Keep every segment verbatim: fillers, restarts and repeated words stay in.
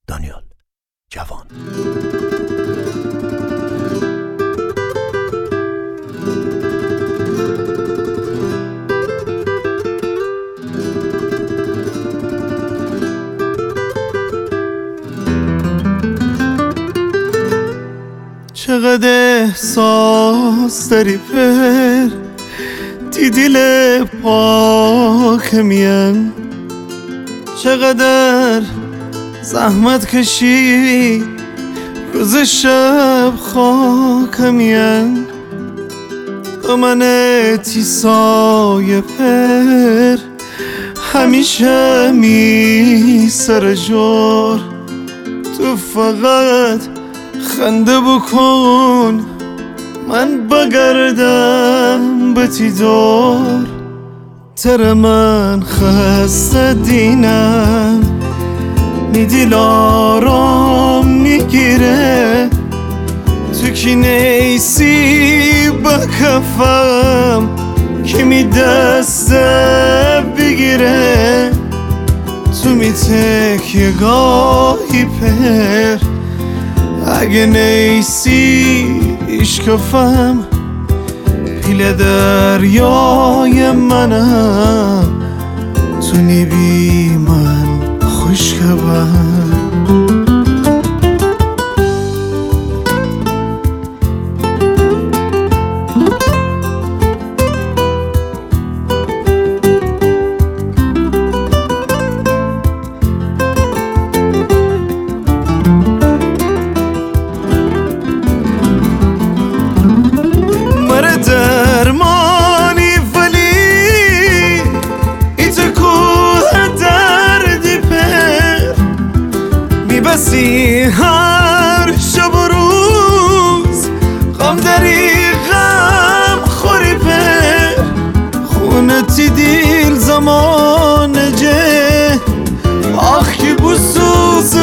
دانیال جوان. چقدر احساس داری پر دی دل پاکمیم، چقدر زحمت کشی روز شب خاکمیم. تو من تیسای پر همیشه می سر جور، تو فقط خنده بکن من بگردم به تی دور. تر من خسته دینم می دیل آرام میگیره، تو کی نیسی با کفم که می دست بگیره. تو می تکیه گاهی پر اگه نیسی اشکفم، پیل دریای منم تو نیبی من خوشگبم. هر شب و روز غم داری غم خوری پر، خونتی دیل زمان جه آخ که بسوز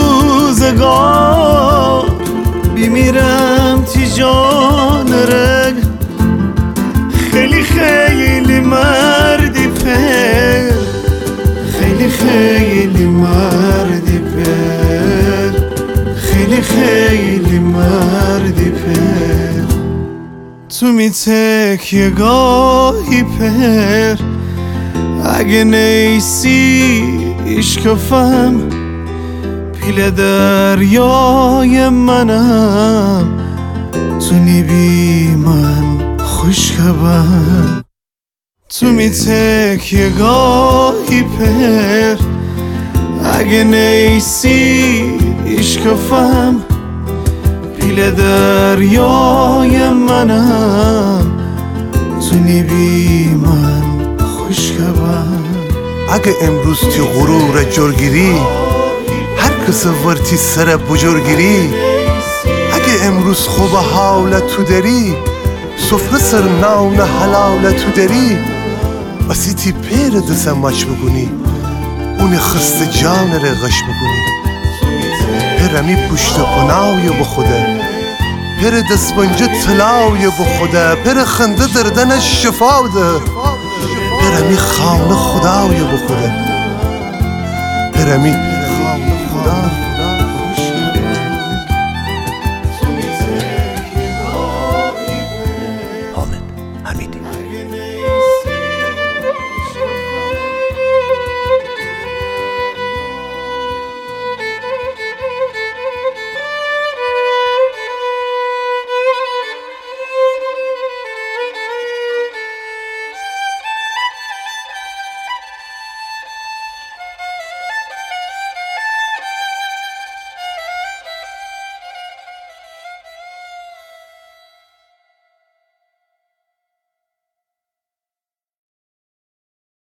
روزگار. بیمیرم تی جان رگ خیلی خیلی مردی پر، خیلی خیلی مردی پر، خیلی خیلی مردی پر. تو می تکیه گاهی پر اگه نیسی اشکفم، پیل دریای منم تو نیبی من خوشگبم. تو می تکیه گاهی پر اگه نیسی اشکفم، پیل دریای منم تو نیبی من خوشگبم. اگه امروز تی غرور جرگیری هر کس ورتی سر بجرگیری، اگه امروز خوب حالت تو داری سفره سر نان حلال تو داری، بسی تی پیر دسم مچ بگونی اون خست جان رغش بگونی. پرمی پشت پناوی بخوده، پر دسپنجه طلاوی بخوده، پر خنده دردن شفا ده، پرمی خانه خداوی بخوده، پرمی خانه خدا